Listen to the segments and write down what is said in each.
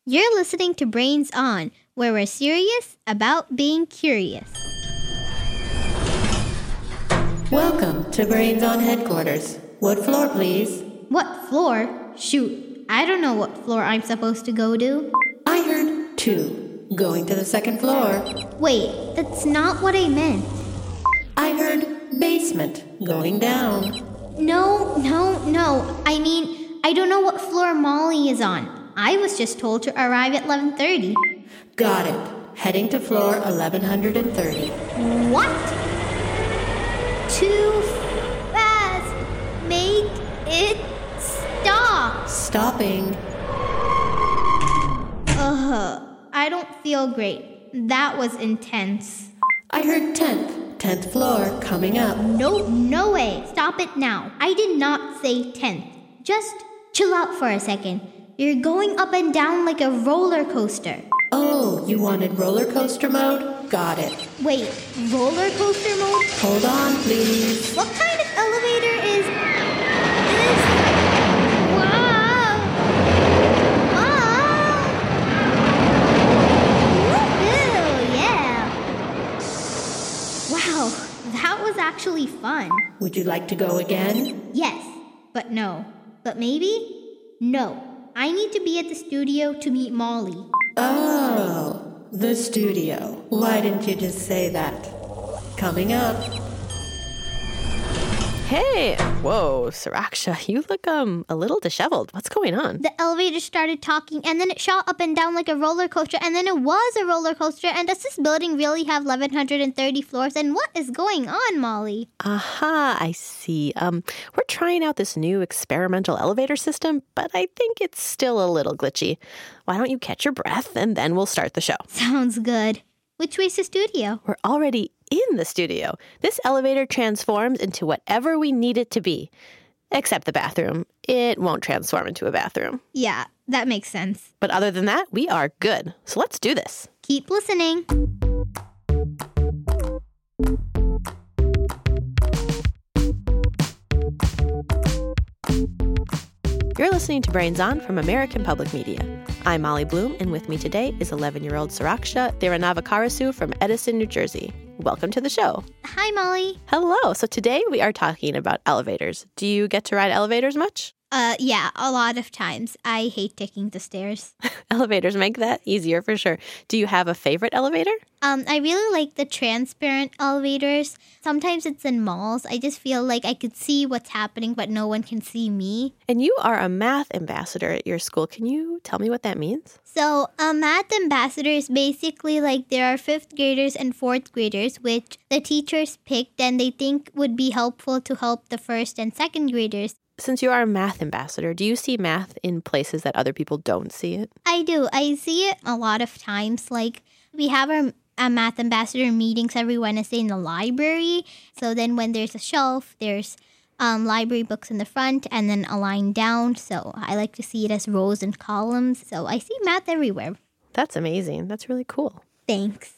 You're listening to Brains On, where we're serious about being curious. Welcome to Brains On Headquarters. What floor, please? What floor? Shoot, I don't know what floor I'm supposed to go to. I heard 2. Going to the second floor. Wait, that's not what I meant. I heard basement. Going down. No. I mean, I don't know what floor Molly is on. I was just told to arrive at 11:30. Got it. Heading to floor 1130. What? Too fast. Make it stop. Stopping. I don't feel great. That was intense. I heard 10th. 10th floor coming up. Nope, no way. Stop it now. I did not say 10th. Just chill out for a second. You're going up and down like a roller coaster. Oh, you wanted roller coaster mode? Got it. Wait, roller coaster mode? Hold on, please. What kind of elevator is this? Wow! Woohoo! Yeah! Wow, that was actually fun. Would you like to go again? Yes, but no. But maybe? No. I need to be at the studio to meet Molly. Oh, the studio. Why didn't you just say that? Coming up. Hey! Whoa, Saraksha, you look a little disheveled. What's going on? The elevator started talking, and then it shot up and down like a roller coaster, and then it was a roller coaster, and does this building really have 1,130 floors? And what is going on, Molly? Aha, I see. We're trying out this new experimental elevator system, but I think it's still a little glitchy. Why don't you catch your breath, and then we'll start the show. Sounds good. Which way's the studio? We're already in the studio. This elevator transforms into whatever we need it to be. Except the bathroom. It won't transform into a bathroom. Yeah, that makes sense. But other than that, we are good. So let's do this. Keep listening. You're listening to Brains On from American Public Media. I'm Molly Bloom, and with me today is 11-year-old Saraksha Thiruvannamakarasu from Edison, New Jersey. Welcome to the show. Hi, Molly. Hello. So today we are talking about elevators. Do you get to ride elevators much? Yeah, a lot of times. I hate taking the stairs. Elevators make that easier for sure. Do you have a favorite elevator? I really like the transparent elevators. Sometimes it's in malls. I just feel like I could see what's happening, but no one can see me. And you are a math ambassador at your school. Can you tell me what that means? So, a math ambassador is basically like there are 5th graders and 4th graders, which the teachers picked and they think would be helpful to help the 1st and 2nd graders. Since you are a math ambassador, do you see math in places that other people don't see it? I do. I see it a lot of times. Like, we have our math ambassador meetings every Wednesday in the library. So then when there's a shelf, there's library books in the front and then a line down. So I like to see it as rows and columns. So I see math everywhere. That's amazing. That's really cool. Thanks.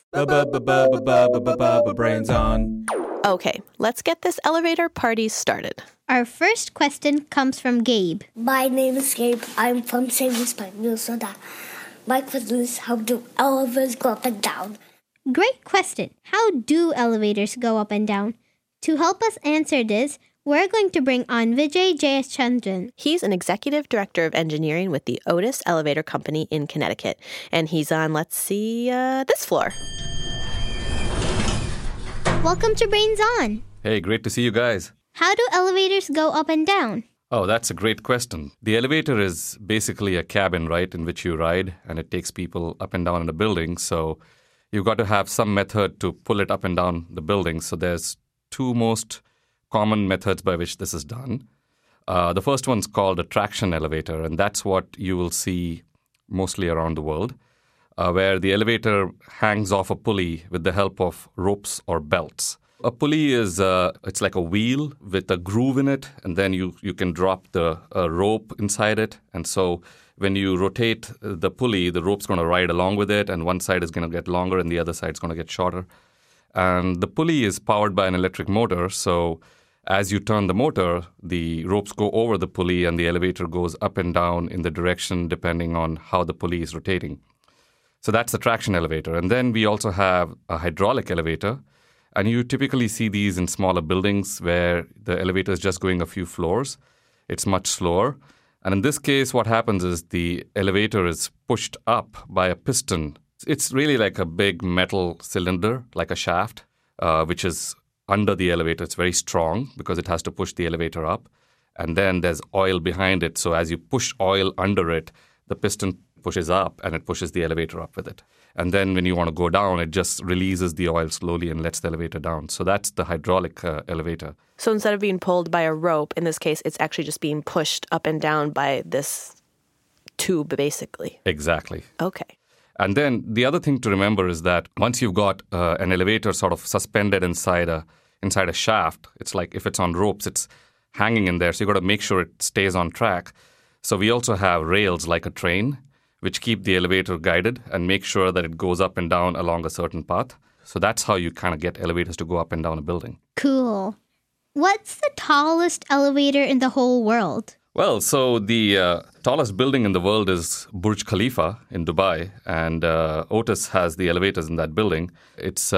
Brains on. Okay, let's get this elevator party started. Our first question comes from Gabe. My name is Gabe. I'm from St. Louis, Minnesota. My question is, how do elevators go up and down? Great question. How do elevators go up and down? To help us answer this, we're going to bring on Vijay Jayachandran. He's an executive director of engineering with the Otis Elevator Company in Connecticut. And he's on, this floor. Welcome to Brains On. Hey, great to see you guys. How do elevators go up and down? Oh, that's a great question. The elevator is basically a cabin, right, in which you ride, and it takes people up and down in a building. So you've got to have some method to pull it up and down the building. So there's 2 most common methods by which this is done. The first one's called a traction elevator, and that's what you will see mostly around the world, where the elevator hangs off a pulley with the help of ropes or belts. A pulley is it's like a wheel with a groove in it, and then you can drop the rope inside it. And so when you rotate the pulley, the rope's going to ride along with it, and one side is going to get longer and the other side's going to get shorter. And the pulley is powered by an electric motor, so As you turn the motor, the ropes go over the pulley and the elevator goes up and down in the direction depending on how the pulley is rotating. So that's the traction elevator. And then we also have a hydraulic elevator. And you typically see these in smaller buildings where the elevator is just going a few floors. It's much slower. And in this case, what happens is the elevator is pushed up by a piston. It's really like a big metal cylinder, like a shaft, which is under the elevator. It's very strong because it has to push the elevator up. And then there's oil behind it. So as you push oil under it, the piston pushes up and it pushes the elevator up with it. And then when you want to go down, it just releases the oil slowly and lets the elevator down. So that's the hydraulic elevator. So instead of being pulled by a rope, in this case, it's actually just being pushed up and down by this tube, basically. Exactly. Okay. And then the other thing to remember is that once you've got an elevator sort of suspended inside a shaft, it's like if it's on ropes, it's hanging in there. So you've got to make sure it stays on track. So we also have rails like a train, which keep the elevator guided and make sure that it goes up and down along a certain path. So that's how you kind of get elevators to go up and down a building. Cool. What's the tallest elevator in the whole world? Well, so the tallest building in the world is Burj Khalifa in Dubai, and Otis has the elevators in that building. It's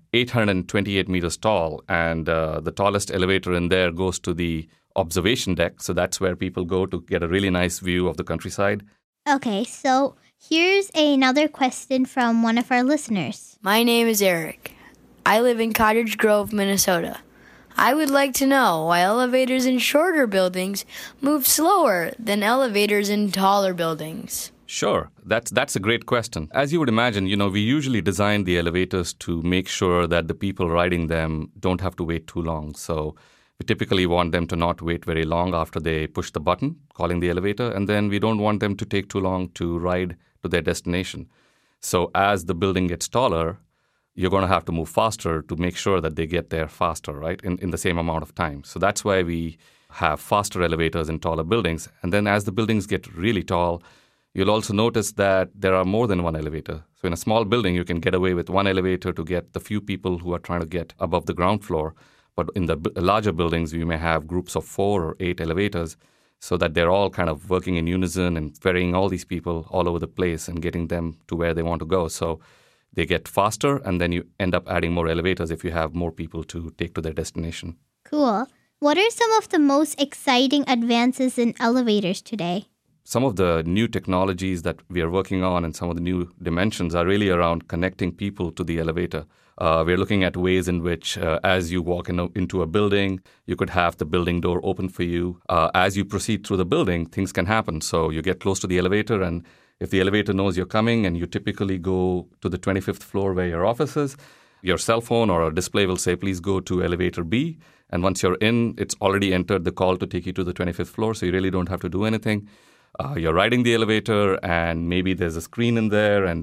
828 meters tall, and the tallest elevator in there goes to the observation deck. So that's where people go to get a really nice view of the countryside. Okay, so here's another question from one of our listeners. My name is Eric. I live in Cottage Grove, Minnesota. I would like to know why elevators in shorter buildings move slower than elevators in taller buildings. Sure. That's a great question. As you would imagine, we usually design the elevators to make sure that the people riding them don't have to wait too long. So we typically want them to not wait very long after they push the button, calling the elevator, and then we don't want them to take too long to ride to their destination. So as the building gets taller, you're going to have to move faster to make sure that they get there faster, right, in the same amount of time. So that's why we have faster elevators in taller buildings. And then as the buildings get really tall, you'll also notice that there are more than one elevator. So in a small building, you can get away with one elevator to get the few people who are trying to get above the ground floor. But in the larger buildings, we may have groups of 4 or 8 elevators so that they're all kind of working in unison and ferrying all these people all over the place and getting them to where they want to go. So they get faster, and then you end up adding more elevators if you have more people to take to their destination. Cool. What are some of the most exciting advances in elevators today? Some of the new technologies that we are working on and some of the new dimensions are really around connecting people to the elevator. We're looking at ways in which as you walk into a building, you could have the building door open for you. As you proceed through the building, things can happen. So you get close to the elevator, and if the elevator knows you're coming and you typically go to the 25th floor where your office is, your cell phone or a display will say, please go to elevator B. And once you're in, it's already entered the call to take you to the 25th floor, so you really don't have to do anything. You're riding the elevator, and maybe there's a screen in there, and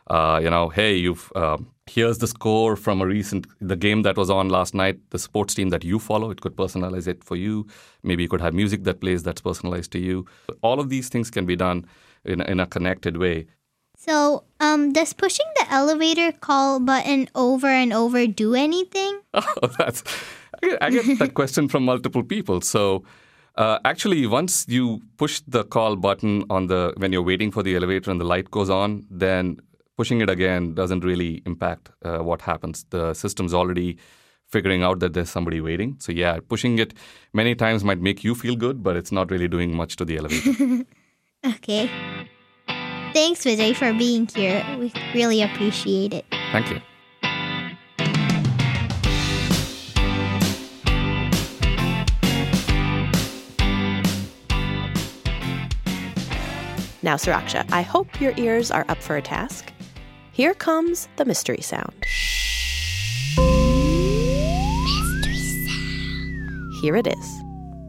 hey, here's the score from the game that was on last night, the sports team that you follow. It could personalize it for you. Maybe you could have music that plays that's personalized to you. All of these things can be done in a connected way. So, does pushing the elevator call button over and over do anything? I get that question from multiple people. So, actually, once you push the call button when you're waiting for the elevator and the light goes on, then pushing it again doesn't really impact what happens. The system's already figuring out that there's somebody waiting. So yeah, pushing it many times might make you feel good, but it's not really doing much to the elevator. Okay. Thanks, Vijay, for being here. We really appreciate it. Thank you. Now, Suraksha, I hope your ears are up for a task. Here comes the mystery sound. Mystery sound. Here it is.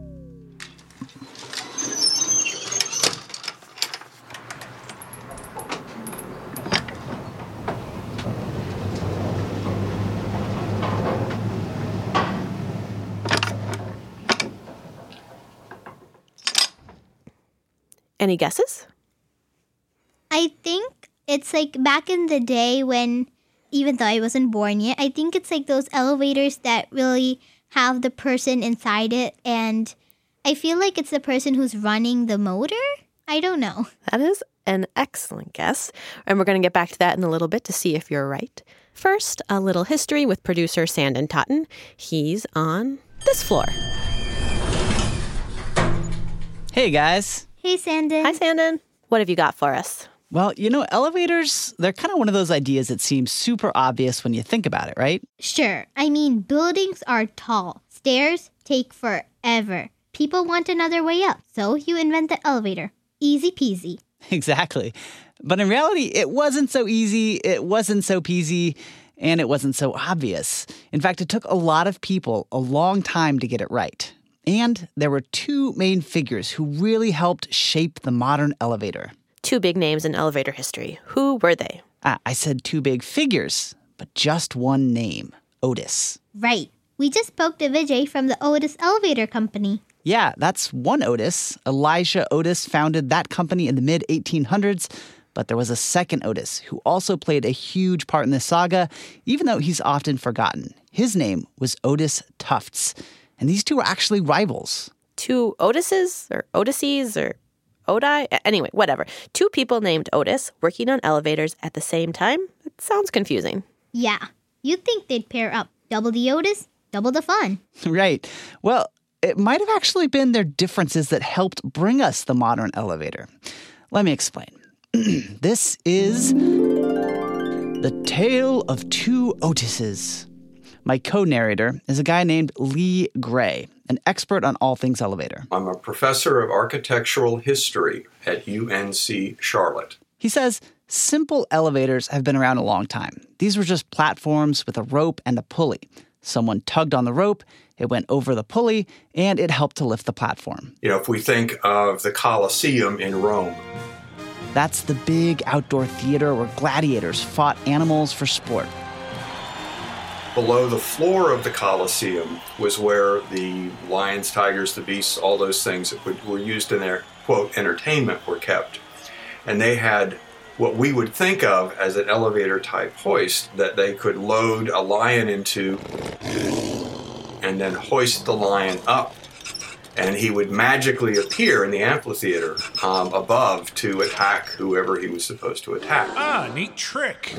Any guesses? I think it's like back in the day when, even though I wasn't born yet, I think it's like those elevators that really have the person inside it, and I feel like it's the person who's running the motor. I don't know. That is an excellent guess. And we're going to get back to that in a little bit to see if you're right. First, a little history with producer Sandon Totten. He's on this floor. Hey, guys. Hey, Sandon. Hi, Sandon. What have you got for us? Well, elevators, they're kind of one of those ideas that seems super obvious when you think about it, right? Sure. I mean, buildings are tall. Stairs take forever. People want another way up, so you invent the elevator. Easy peasy. Exactly. But in reality, it wasn't so easy, it wasn't so peasy, and it wasn't so obvious. In fact, it took a lot of people a long time to get it right. And there were two main figures who really helped shape the modern elevator. Two big names in elevator history. Who were they? I said two big figures, but just one name, Otis. Right. We just spoke to Vijay from the Otis Elevator Company. Yeah, that's one Otis. Elijah Otis founded that company in the mid-1800s, but there was a second Otis who also played a huge part in this saga, even though he's often forgotten. His name was Otis Tufts, and these two were actually rivals. Two Otises or Odysseys or Odi? Anyway, whatever. Two people named Otis working on elevators at the same time? It sounds confusing. Yeah. You'd think they'd pair up. Double the Otis, double the fun. Right. Well, it might have actually been their differences that helped bring us the modern elevator. Let me explain. This is The Tale of Two Otises. My co-narrator is a guy named Lee Gray, an expert on all things elevator. I'm a professor of architectural history at UNC Charlotte. He says simple elevators have been around a long time. These were just platforms with a rope and a pulley. Someone tugged on the rope, it went over the pulley, and it helped to lift the platform. If we think of the Colosseum in Rome. That's the big outdoor theater where gladiators fought animals for sport. Below the floor of the Colosseum was where the lions, tigers, the beasts, all those things that were used in their, quote, entertainment were kept. And they had what we would think of as an elevator-type hoist that they could load a lion into and then hoist the lion up. And he would magically appear in the amphitheater above to attack whoever he was supposed to attack. Ah, neat trick.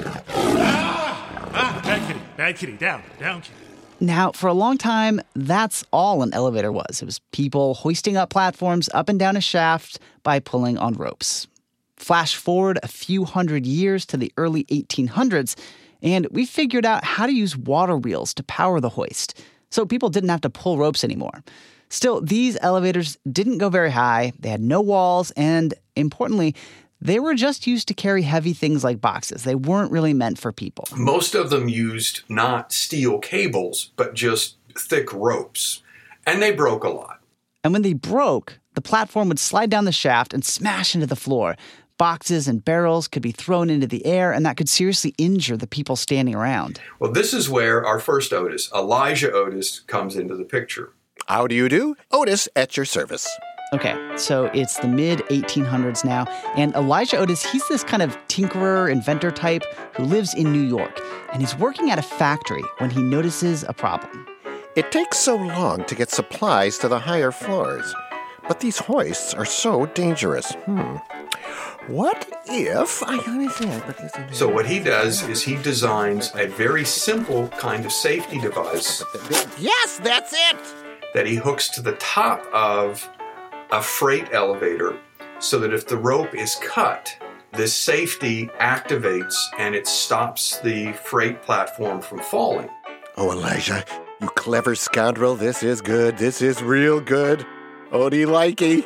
Bad kitty, down, kitty. Now, for a long time, that's all an elevator was. It was people hoisting up platforms up and down a shaft by pulling on ropes. Flash forward a few hundred years to the early 1800s, and we figured out how to use water wheels to power the hoist, so people didn't have to pull ropes anymore. Still, these elevators didn't go very high, they had no walls, and importantly, they were just used to carry heavy things like boxes. They weren't really meant for people. Most of them used not steel cables, but just thick ropes, and they broke a lot. And when they broke, the platform would slide down the shaft and smash into the floor. Boxes and barrels could be thrown into the air, and that could seriously injure the people standing around. Well, this is where our first Otis, Elijah Otis, comes into the picture. How do you do? Otis at your service. Okay, so it's the mid-1800s now, and Elijah Otis, he's this kind of tinkerer, inventor type who lives in New York, and he's working at a factory when he notices a problem. It takes so long to get supplies to the higher floors, but these hoists are so dangerous. What if So what he does is he designs a very simple kind of safety device. Yes, that's it! That he hooks to the top of a freight elevator so that if the rope is cut, this safety activates and it stops the freight platform from falling. Oh, Elijah, you clever scoundrel. This is good. This is real good. Odie likey.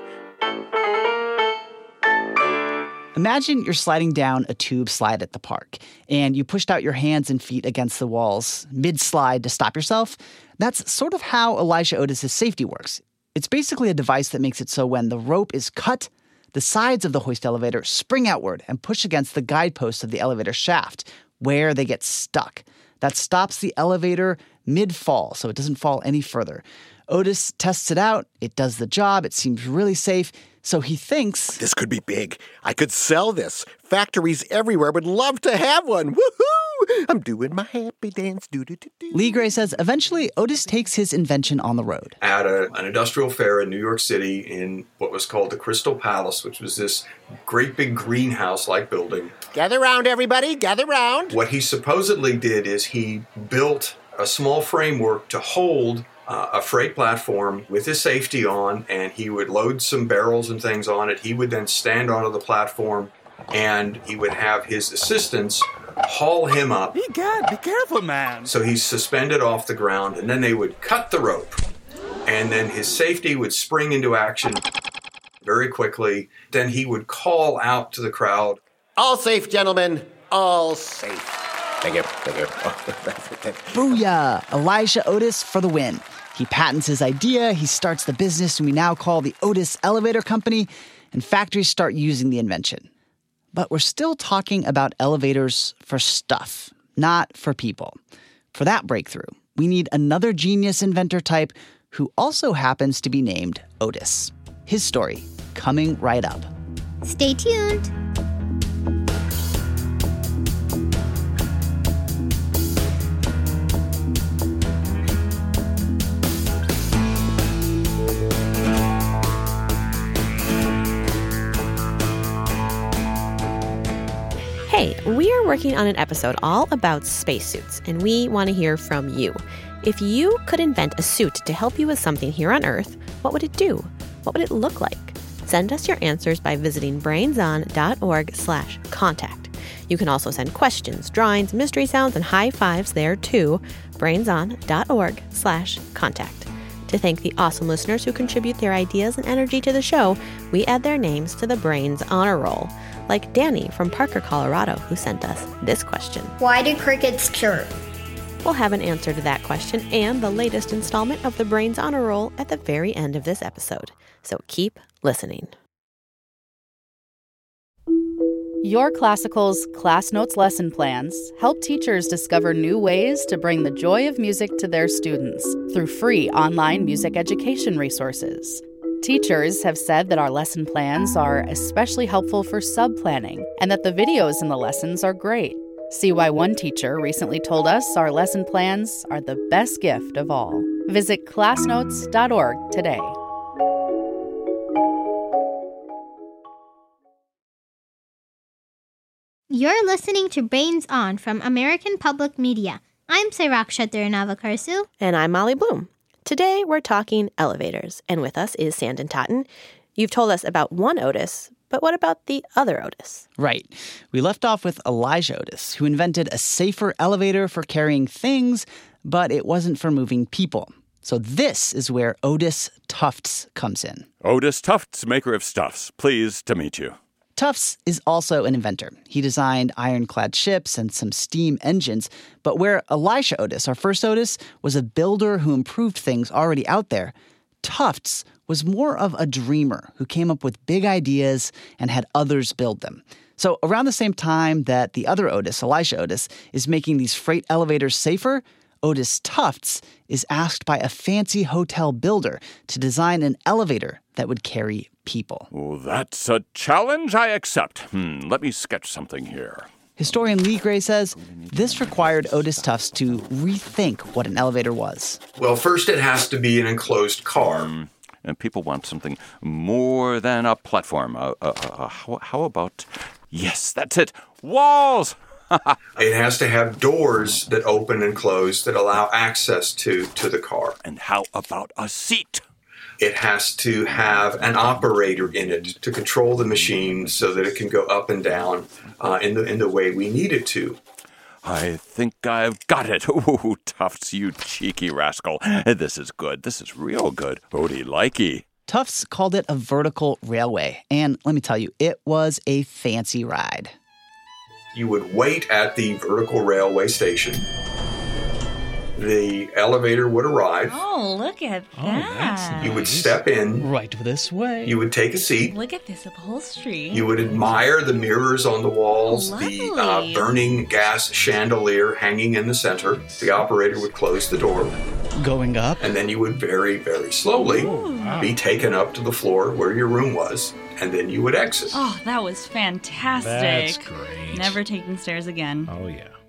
Imagine you're sliding down a tube slide at the park, and you pushed out your hands and feet against the walls mid-slide to stop yourself. That's sort of how Elijah Otis's safety works. It's basically a device that makes it so when the rope is cut, the sides of the hoist elevator spring outward and push against the guideposts of the elevator shaft, where they get stuck. That stops the elevator mid-fall, so it doesn't fall any further. Otis tests it out. It does the job. It seems really safe. So he thinks, this could be big. I could sell this. Factories everywhere would love to have one. Woohoo! I'm doing my happy dance. Lee Gray says eventually Otis takes his invention on the road. At an industrial fair in New York City in what was called the Crystal Palace, which was this great big greenhouse-like building. Gather round, everybody. Gather round. What he supposedly did is he built a small framework to hold a freight platform with his safety on, and he would load some barrels and things on it. He would then stand onto the platform, and he would have his assistants haul him up. Be careful, man. So he's suspended off the ground, and then they would cut the rope, and then his safety would spring into action very quickly. Then he would call out to the crowd, All safe, gentlemen. All safe. Thank you. Booyah! Elijah Otis for the win. He patents his idea, he starts the business we now call the Otis Elevator Company, and factories start using the invention. But we're still talking about elevators for stuff, not for people. For that breakthrough, we need another genius inventor type who also happens to be named Otis. His story, coming right up. Stay tuned. Hey, we are working on an episode all about spacesuits, and we want to hear from you. If you could invent a suit to help you with something here on Earth, what would it do? What would it look like? Send us your answers by visiting brainson.org/contact. You can also send questions, drawings, mystery sounds, and high fives there too. brainson.org/contact. To thank the awesome listeners who contribute their ideas and energy to the show, we add their names to the Brains Honor Roll, like Danny from Parker, Colorado, who sent us this question. Why do crickets chirp? We'll have an answer to that question and the latest installment of the Brains Honor Roll at the very end of this episode. So keep listening. Your Classical's Class Notes lesson plans help teachers discover new ways to bring the joy of music to their students through free online music education resources. Teachers have said that our lesson plans are especially helpful for sub-planning and that the videos in the lessons are great. See why one teacher recently told us our lesson plans are the best gift of all. Visit classnotes.org today. You're listening to Brains On from American Public Media. I'm Siraksha Tirunavakarsu. And I'm Molly Bloom. Today we're talking elevators, and with us is Sandon Totten. You've told us about one Otis, but what about the other Otis? Right. We left off with Elijah Otis, who invented a safer elevator for carrying things, but it wasn't for moving people. So this is where Otis Tufts comes in. Otis Tufts, maker of stuffs. Pleased to meet you. Tufts is also an inventor. He designed ironclad ships and some steam engines, but where Elisha Otis, our first Otis, was a builder who improved things already out there, Tufts was more of a dreamer who came up with big ideas and had others build them. So around the same time that the other Otis, Elisha Otis, is making these freight elevators safer, Otis Tufts is asked by a fancy hotel builder to design an elevator that would carry people. Oh, that's a challenge I accept. Let me sketch something here. Historian Lee Gray says this required Otis Tufts to rethink what an elevator was. Well, first it has to be an enclosed car. And people want something more than a platform. How about... Yes, that's it. Walls! It has to have doors that open and close that allow access to the car. And how about a seat? It has to have an operator in it to control the machine so that it can go up and down in the way we need it to. I think I've got it. Ooh, Tufts, you cheeky rascal. This is good. This is real good. Odie likey. Tufts called it a vertical railway. And let me tell you, it was a fancy ride. You would wait at the vertical railway station. The elevator would arrive. Oh, look at that. You would step in. Right this way. You would take a seat. Look at this upholstery. You would admire the mirrors on the walls, lovely. The burning gas chandelier hanging in the center. The operator would close the door. Going up. And then you would very, very slowly be taken up to the floor where your room was. And then you would exit. Oh, that was fantastic. That's great. Never taking stairs again. Oh, yeah.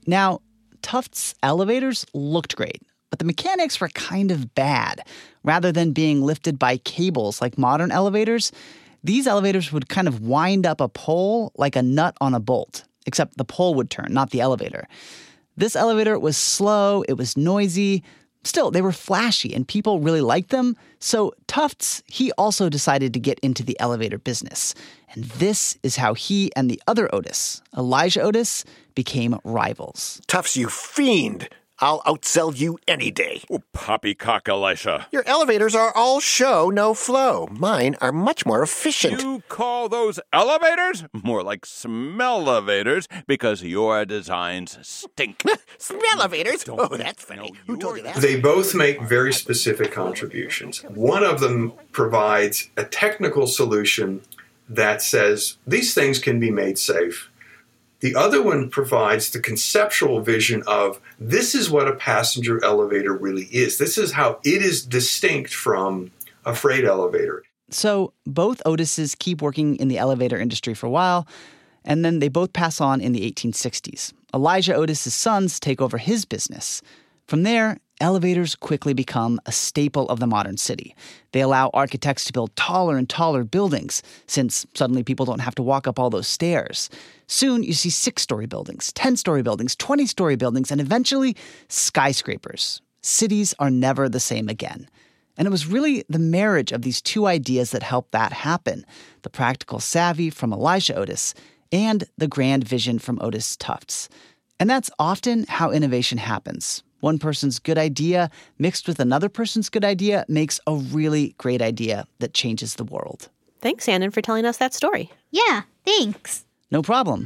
Now, Tufts elevators looked great, but the mechanics were kind of bad. Rather than being lifted by cables like modern elevators, these elevators would kind of wind up a pole like a nut on a bolt, except the pole would turn, not the elevator. This elevator was slow, it was noisy. Still, they were flashy and people really liked them. So Tufts, he also decided to get into the elevator business. And this is how he and the other Otis, Elijah Otis, became rivals. Tufts, you fiend! I'll outsell you any day. Oh, poppycock, Elisha. Your elevators are all show, no flow. Mine are much more efficient. You call those elevators? More like smell-elevators, because your designs stink. Smell-elevators? Oh, that's funny. Who told you that? They both make very specific contributions. One of them provides a technical solution that says these things can be made safe. The other one provides the conceptual vision of this is what a passenger elevator really is. This is how it is distinct from a freight elevator. So both Otises keep working in the elevator industry for a while, and then they both pass on in the 1860s. Elijah Otis's sons take over his business. From there, elevators quickly become a staple of the modern city. They allow architects to build taller and taller buildings, since suddenly people don't have to walk up all those stairs. Soon, you see 6-story buildings, 10-story buildings, 20-story buildings, and eventually, skyscrapers. Cities are never the same again. And it was really the marriage of these two ideas that helped that happen. The practical savvy from Elijah Otis and the grand vision from Otis Tufts. And that's often how innovation happens. One person's good idea mixed with another person's good idea makes a really great idea that changes the world. Thanks, Shannon, for telling us that story. Yeah, thanks. No problem.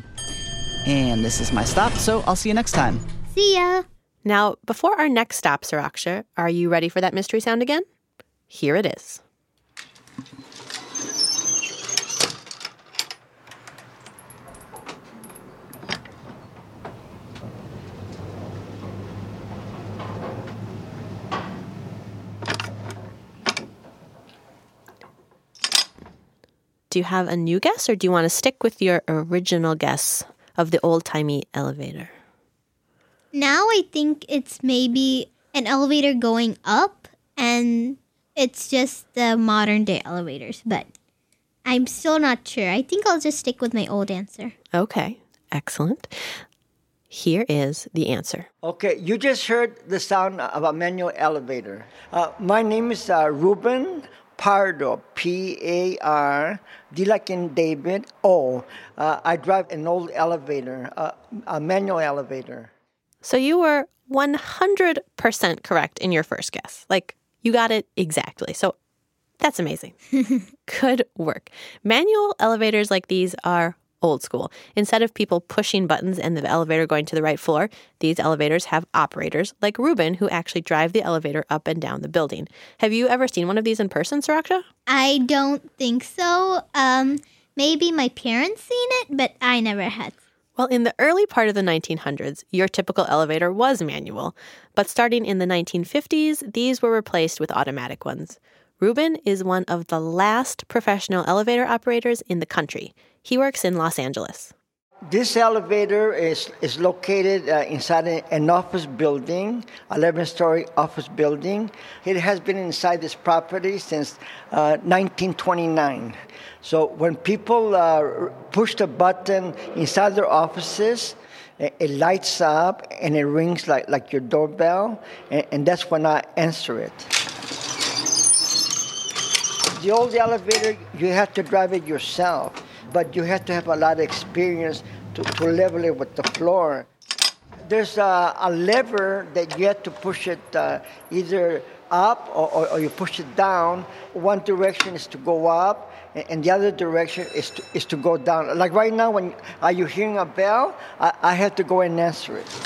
And this is my stop, so I'll see you next time. See ya. Now, before our next stop, Suraksha, are you ready for that mystery sound again? Here it is. Do you have a new guess, or do you want to stick with your original guess of the old-timey elevator? Now I think it's maybe an elevator going up, and it's just the modern-day elevators, but I'm still not sure. I think I'll just stick with my old answer. Okay, excellent. Here is the answer. Okay, you just heard the sound of a manual elevator. My name is Ruben Pardo, P-A-R, D like in David, O. I drive an old elevator, a manual elevator. So you were 100% correct in your first guess. Like, you got it exactly. So that's amazing. Good work. Manual elevators like these are old school. Instead of people pushing buttons and the elevator going to the right floor, these elevators have operators like Ruben who actually drive the elevator up and down the building. Have you ever seen one of these in person, Suraksha? I don't think so. Maybe my parents seen it, but I never had. Well, in the early part of the 1900s, your typical elevator was manual. But starting in the 1950s, these were replaced with automatic ones. Ruben is one of the last professional elevator operators in the country. He works in Los Angeles. This elevator is located inside an office building, 11-story office building. It has been inside this property since 1929. So when people push the button inside their offices, it lights up and it rings like your doorbell, and that's when I answer it. The old elevator, you have to drive it yourself, but you have to have a lot of experience to level it with the floor. There's a lever that you have to push it either up or you push it down. One direction is to go up, and the other direction is to go down. Like right now, when are you hearing a bell? I have to go and answer it.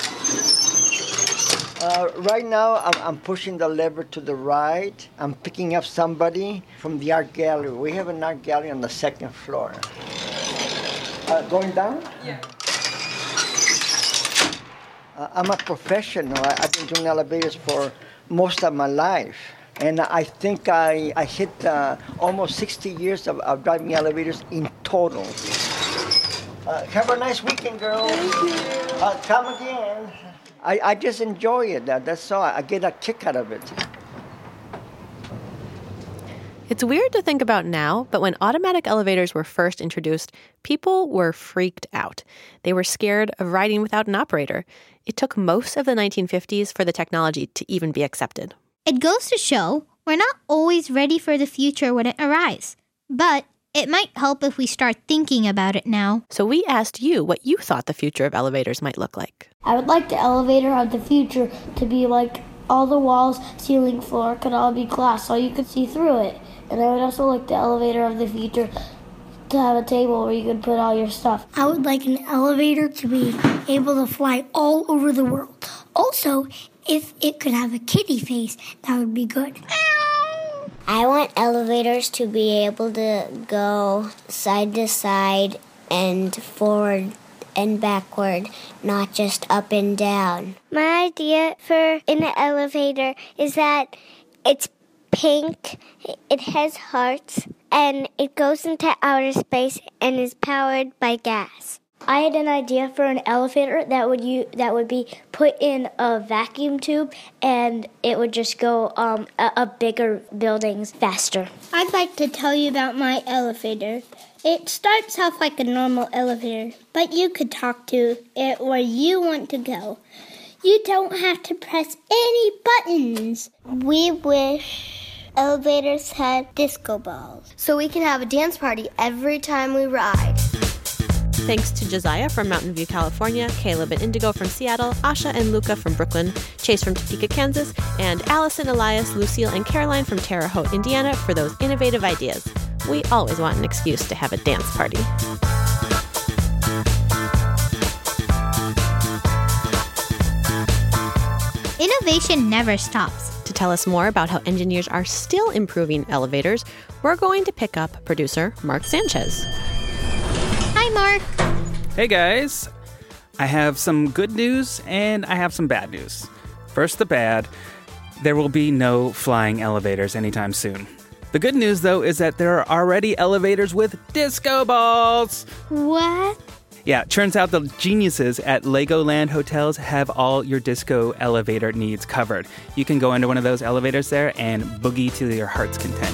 Right now, I'm pushing the lever to the right. I'm picking up somebody from the art gallery. We have an art gallery on the second floor. Going down? Yeah. I'm a professional. I've been doing elevators for most of my life. And I think I hit almost 60 years of driving elevators in total. Have a nice weekend, girls. Come again. I just enjoy it. That's all. I get a kick out of it. It's weird to think about now, but when automatic elevators were first introduced, people were freaked out. They were scared of riding without an operator. It took most of the 1950s for the technology to even be accepted. It goes to show we're not always ready for the future when it arrives. But it might help if we start thinking about it now. So we asked you what you thought the future of elevators might look like. I would like the elevator of the future to be like all the walls, ceiling, floor could all be glass so you could see through it. And I would also like the elevator of the future to have a table where you could put all your stuff. I would like an elevator to be able to fly all over the world. Also, if it could have a kitty face, that would be good. I want elevators to be able to go side to side and forward and backward, not just up and down. My idea for an elevator is that it's pink, it has hearts, and it goes into outer space and is powered by gas. I had an idea for an elevator that would be put in a vacuum tube, and it would just go up bigger buildings faster. I'd like to tell you about my elevator. It starts off like a normal elevator, but you could talk to it where you want to go. You don't have to press any buttons. We wish elevators had disco balls, so we can have a dance party every time we ride. Thanks to Josiah from Mountain View, California, Caleb and Indigo from Seattle, Asha and Luca from Brooklyn, Chase from Topeka, Kansas, and Allison, Elias, Lucille, and Caroline from Terre Haute, Indiana for those innovative ideas. We always want an excuse to have a dance party. Innovation never stops. To tell us more about how engineers are still improving elevators, we're going to pick up producer Mark Sanchez. Hi, Mark. Hey, guys. I have some good news and I have some bad news. First, the bad. There will be no flying elevators anytime soon. The good news, though, is that there are already elevators with disco balls. What? Yeah, turns out the geniuses at Legoland hotels have all your disco elevator needs covered. You can go into one of those elevators there and boogie to your heart's content.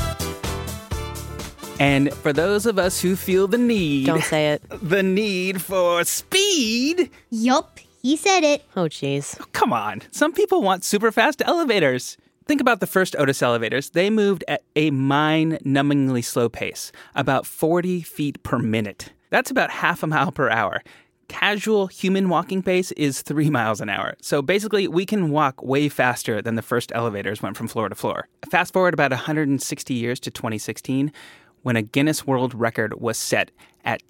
And for those of us who feel the need... Don't say it. The need for speed... Yup, he said it. Oh, jeez. Oh, come on. Some people want super fast elevators. Think about the first Otis elevators. They moved at a mind-numbingly slow pace, about 40 feet per minute. That's about half a mile per hour. Casual human walking pace is 3 miles an hour. So basically, we can walk way faster than the first elevators went from floor to floor. Fast forward about 160 years to 2016, when a Guinness World Record was set at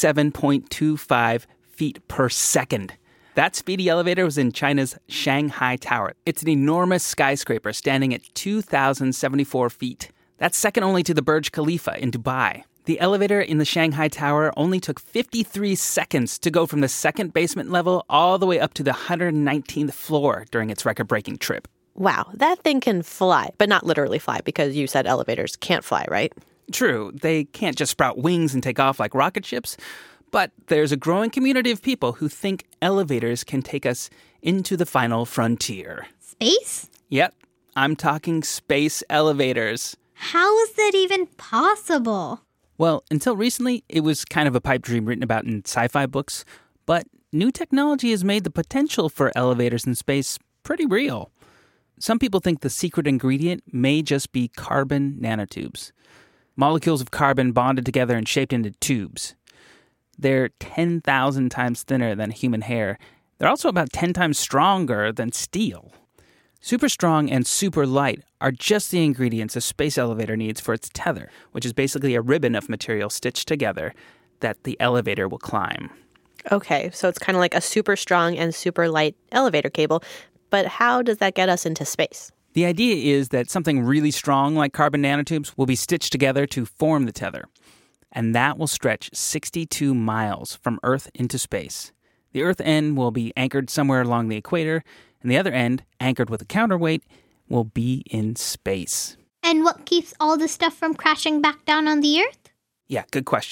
67.25 feet per second. That speedy elevator was in China's Shanghai Tower. It's an enormous skyscraper standing at 2,074 feet. That's second only to the Burj Khalifa in Dubai. The elevator in the Shanghai Tower only took 53 seconds to go from the second basement level all the way up to the 119th floor during its record-breaking trip. Wow, that thing can fly, but not literally fly because you said elevators can't fly, right? True, they can't just sprout wings and take off like rocket ships, but there's a growing community of people who think elevators can take us into the final frontier. Space? Yep, I'm talking space elevators. How is that even possible? Well, until recently, it was kind of a pipe dream written about in sci-fi books, but new technology has made the potential for elevators in space pretty real. Some people think the secret ingredient may just be carbon nanotubes. Molecules of carbon bonded together and shaped into tubes. They're 10,000 times thinner than human hair. They're also about 10 times stronger than steel. Super strong and super light are just the ingredients a space elevator needs for its tether, which is basically a ribbon of material stitched together that the elevator will climb. Okay, so it's kind of like a super strong and super light elevator cable, but how does that get us into space? The idea is that something really strong like carbon nanotubes will be stitched together to form the tether, and that will stretch 62 miles from Earth into space. The Earth end will be anchored somewhere along the equator, and the other end, anchored with a counterweight, will be in space. And what keeps all this stuff from crashing back down on the Earth? Yeah, good question.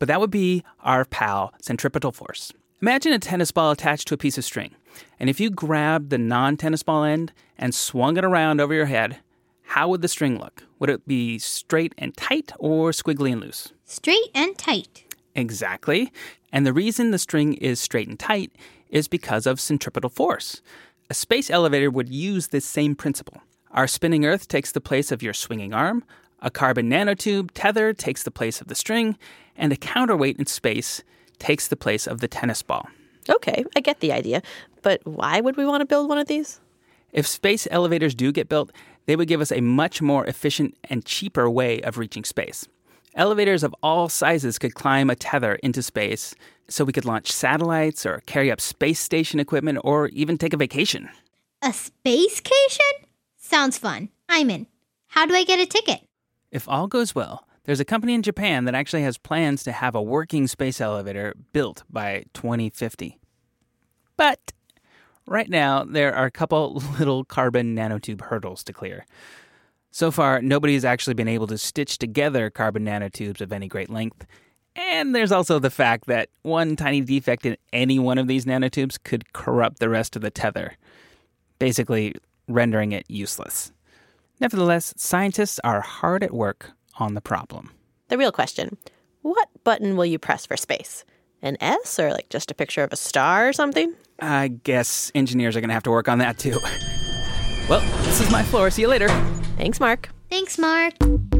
but that would be our pal, centripetal force. Imagine a tennis ball attached to a piece of string. And if you grabbed the non-tennis ball end and swung it around over your head, how would the string look? Would it be straight and tight or squiggly and loose? Straight and tight. Exactly. And the reason the string is straight and tight is because of centripetal force. A space elevator would use this same principle. Our spinning Earth takes the place of your swinging arm, a carbon nanotube tether takes the place of the string, and a counterweight in space takes the place of the tennis ball. Okay, I get the idea. But why would we want to build one of these? If space elevators do get built, they would give us a much more efficient and cheaper way of reaching space. Elevators of all sizes could climb a tether into space, so we could launch satellites or carry up space station equipment or even take a vacation. A spacecation? Sounds fun. I'm in. How do I get a ticket? If all goes well, there's a company in Japan that actually has plans to have a working space elevator built by 2050. But right now, there are a couple little carbon nanotube hurdles to clear. So far, nobody's actually been able to stitch together carbon nanotubes of any great length. And there's also the fact that one tiny defect in any one of these nanotubes could corrupt the rest of the tether, basically rendering it useless. Nevertheless, scientists are hard at work on the problem. The real question, what button will you press for space? An S or like just a picture of a star or something? I guess engineers are going to have to work on that too. Well, this is my floor. See you later. Thanks, Mark. Thanks, Mark.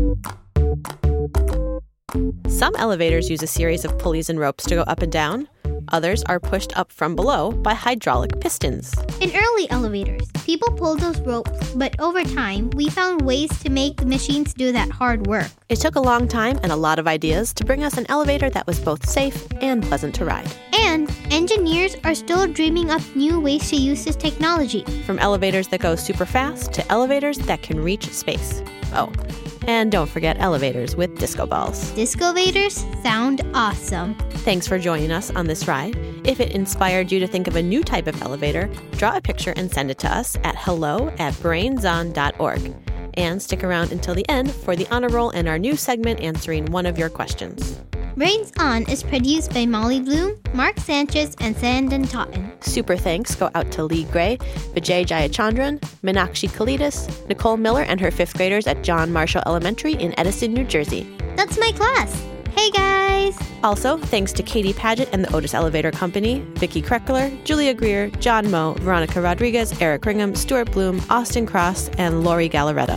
Some elevators use a series of pulleys and ropes to go up and down. Others are pushed up from below by hydraulic pistons. In early elevators, people pulled those ropes, but over time, we found ways to make the machines do that hard work. It took a long time and a lot of ideas to bring us an elevator that was both safe and pleasant to ride. And engineers are still dreaming up new ways to use this technology. From elevators that go super fast to elevators that can reach space. Oh, and don't forget elevators with disco balls. Discovators sound awesome. Thanks for joining us on this ride. If it inspired you to think of a new type of elevator, draw a picture and send it to us at hello@brainson.org. And stick around until the end for the honor roll and our new segment answering one of your questions. Brains On is produced by Molly Bloom, Mark Sanchez, and Sandon Totten. Super thanks go out to Lee Gray, Vijay Jayachandran, Meenakshi Kalidas, Nicole Miller and her 5th graders at John Marshall Elementary in Edison, New Jersey. That's my class. Hey, guys! Also, thanks to Katie Paget and the Otis Elevator Company, Vicki Kreckler, Julia Greer, John Moe, Veronica Rodriguez, Eric Ringham, Stuart Bloom, Austin Cross, and Lori Galaretta.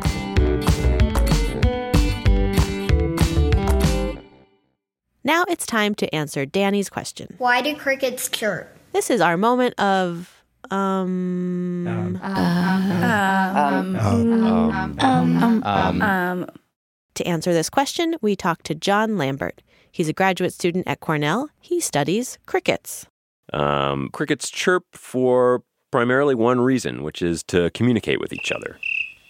Now it's time to answer Danny's question. Why do crickets chirp? This is our moment of, To answer this question, we talked to John Lambert. He's a graduate student at Cornell. He studies crickets. Crickets chirp for primarily one reason, which is to communicate with each other.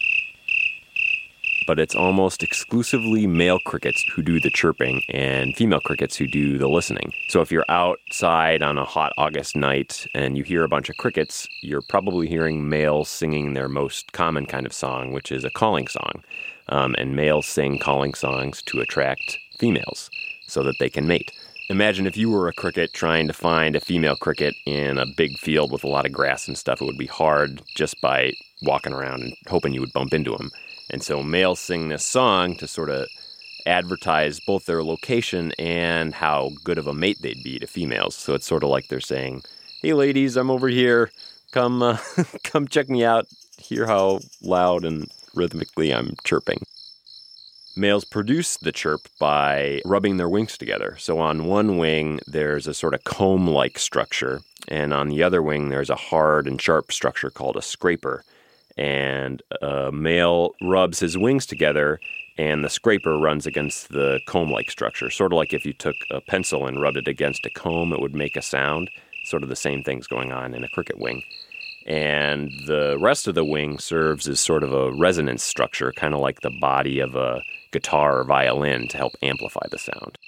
But it's almost exclusively male crickets who do the chirping and female crickets who do the listening. So if you're outside on a hot August night and you hear a bunch of crickets, you're probably hearing males singing their most common kind of song, which is a calling song. And males sing calling songs to attract females so that they can mate. Imagine if you were a cricket trying to find a female cricket in a big field with a lot of grass and stuff. It would be hard just by walking around and hoping you would bump into them. And so males sing this song to sort of advertise both their location and how good of a mate they'd be to females. So it's sort of like they're saying, hey ladies, I'm over here. Come check me out. Hear how loud and rhythmically I'm chirping. Males produce the chirp by rubbing their wings together. So on one wing, there's a sort of comb-like structure. And on the other wing, there's a hard and sharp structure called a scraper. And a male rubs his wings together, and the scraper runs against the comb-like structure. Sort of like if you took a pencil and rubbed it against a comb, it would make a sound. Sort of the same thing's going on in a cricket wing. And the rest of the wing serves as sort of a resonance structure, kind of like the body of a guitar or violin to help amplify the sound.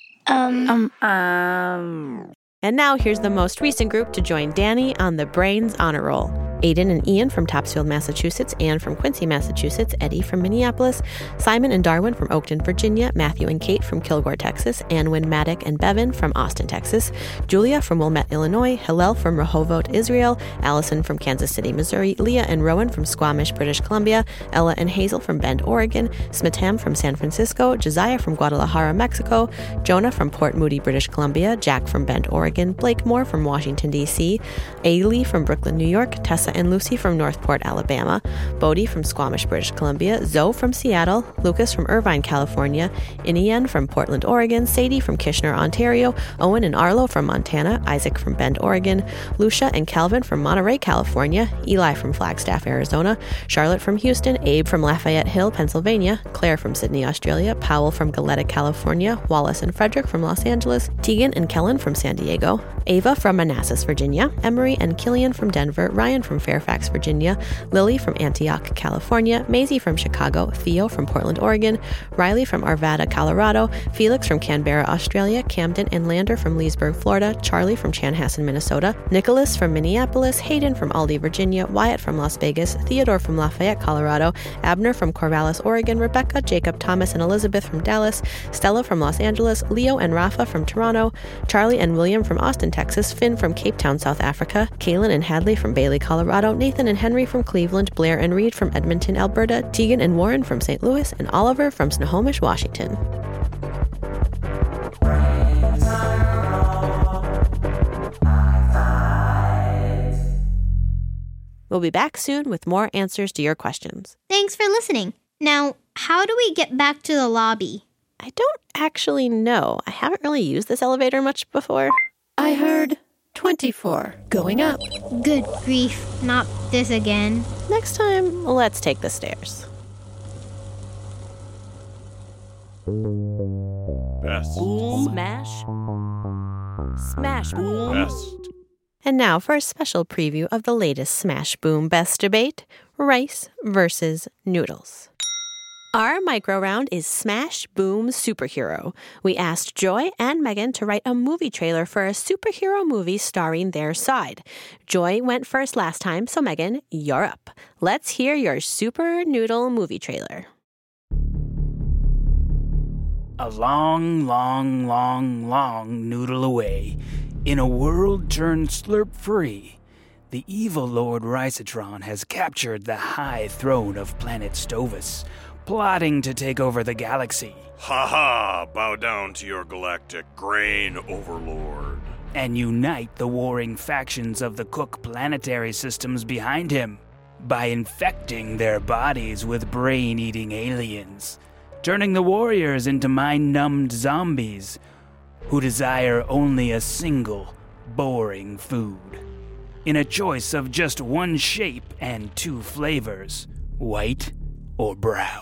And now here's the most recent group to join Danny on the Brains Honor Roll. Aiden and Ian from Topsfield, Massachusetts, Anne from Quincy, Massachusetts, Eddie from Minneapolis, Simon and Darwin from Oakton, Virginia, Matthew and Kate from Kilgore, Texas, Anwin, Maddock, and Bevan from Austin, Texas, Julia from Wilmette, Illinois, Hillel from Rehovot, Israel, Allison from Kansas City, Missouri, Leah and Rowan from Squamish, British Columbia, Ella and Hazel from Bend, Oregon, Smitam from San Francisco, Josiah from Guadalajara, Mexico, Jonah from Port Moody, British Columbia, Jack from Bend, Oregon, Blake Moore from Washington, D.C., Ailey from Brooklyn, New York, Tessa and Lucy from Northport, Alabama, Bodie from Squamish, British Columbia, Zoe from Seattle, Lucas from Irvine, California, Inian from Portland, Oregon, Sadie from Kitchener, Ontario, Owen and Arlo from Montana, Isaac from Bend, Oregon, Lucia and Calvin from Monterey, California, Eli from Flagstaff, Arizona, Charlotte from Houston, Abe from Lafayette Hill, Pennsylvania, Claire from Sydney, Australia, Powell from Goleta, California, Wallace and Frederick from Los Angeles, Tegan and Kellen from San Diego, Ava from Manassas, Virginia, Emery and Killian from Denver, Ryan from Fairfax, Virginia, Lily from Antioch, California, Maisie from Chicago, Theo from Portland, Oregon, Riley from Arvada, Colorado, Felix from Canberra, Australia, Camden and Lander from Leesburg, Florida, Charlie from Chanhassen, Minnesota, Nicholas from Minneapolis, Hayden from Aldi, Virginia, Wyatt from Las Vegas, Theodore from Lafayette, Colorado, Abner from Corvallis, Oregon, Rebecca, Jacob, Thomas, and Elizabeth from Dallas, Stella from Los Angeles, Leo and Rafa from Toronto, Charlie and William from Austin, Texas, Finn from Cape Town, South Africa, Kaylin and Hadley from Bailey, Colorado, Nathan and Henry from Cleveland, Blair and Reed from Edmonton, Alberta, Tegan and Warren from St. Louis, and Oliver from Snohomish, Washington. We'll be back soon with more answers to your questions. Thanks for listening. Now, how do we get back to the lobby? I don't actually know. I haven't really used this elevator much before. I heard 24 going up. Good grief, not this again. Next time, let's take the stairs. Best. Smash. Smash. Best. And now for a special preview of the latest Smash Boom Best debate, rice versus noodles. Our micro round is Smash Boom Superhero. We asked Joy and Megan to write a movie trailer for a superhero movie starring their side. Joy went first last time, so Megan, you're up. Let's hear your super noodle movie trailer. A long noodle away, in a world turned slurp-free, the evil Lord Ricetron has captured the high throne of planet Stovus, plotting to take over the galaxy. Ha ha! Bow down to your galactic grain overlord. And unite the warring factions of the Cook planetary systems behind him by infecting their bodies with brain-eating aliens, turning the warriors into mind-numbed zombies who desire only a single, boring food, in a choice of just one shape and two flavors, white or brown.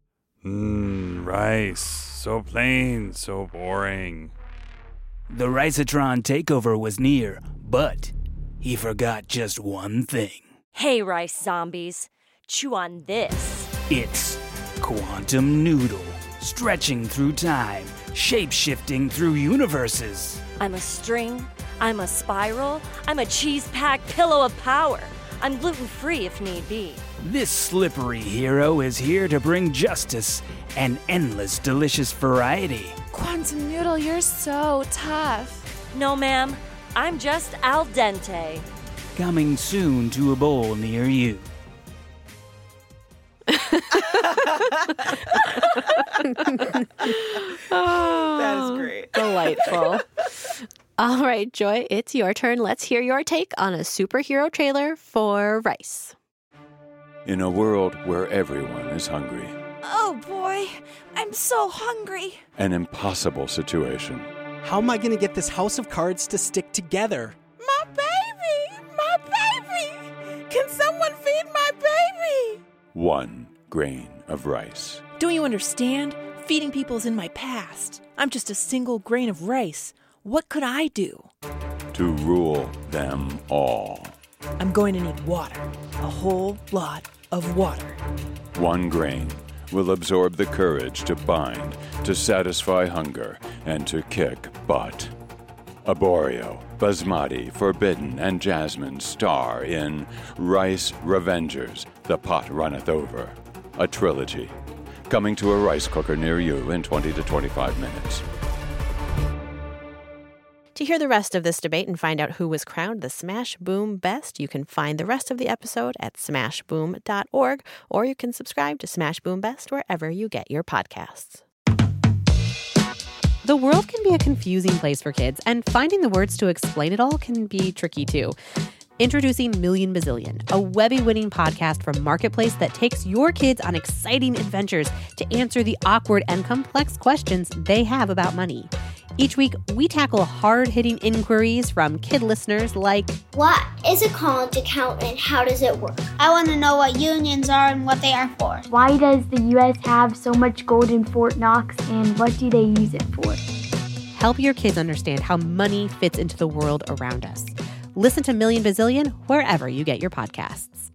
Rice. So plain, so boring. The Ricetron takeover was near, but he forgot just one thing. Hey, rice zombies. Chew on this. It's Quantum Noodle, stretching through time, shape-shifting through universes. I'm a string. I'm a spiral. I'm a cheese-packed pillow of power. I'm gluten-free if need be. This slippery hero is here to bring justice and endless delicious variety. Quantum Noodle, you're so tough. No, ma'am. I'm just al dente. Coming soon to a bowl near you. That is great. Delightful. All right, Joy, it's your turn. Let's hear your take on a superhero trailer for Rice. In a world where everyone is hungry. Oh boy, I'm so hungry. An impossible situation. How am I going to get this house of cards to stick together? My baby! My baby! Can someone feed my baby? 1 grain of rice. Don't you understand? Feeding people's in my past. I'm just a single grain of rice. What could I do? To rule them all. I'm going to need water. A whole lot of water. 1 grain will absorb the courage to bind, to satisfy hunger, and to kick butt. Arborio, Basmati, Forbidden, and Jasmine star in Rice Revengers, The Pot Runneth Over, a trilogy. Coming to a rice cooker near you in 20 to 25 minutes. To hear the rest of this debate and find out who was crowned the Smash Boom Best, you can find the rest of the episode at smashboom.org, or you can subscribe to Smash Boom Best wherever you get your podcasts. The world can be a confusing place for kids, and finding the words to explain it all can be tricky too. Introducing Million Bazillion, a Webby-winning podcast from Marketplace that takes your kids on exciting adventures to answer the awkward and complex questions they have about money. Each week, we tackle hard-hitting inquiries from kid listeners like, what is a college account and how does it work? I want to know what unions are and what they are for. Why does the U.S. have so much gold in Fort Knox, and what do they use it for? Help your kids understand how money fits into the world around us. Listen to Million Bazillion wherever you get your podcasts.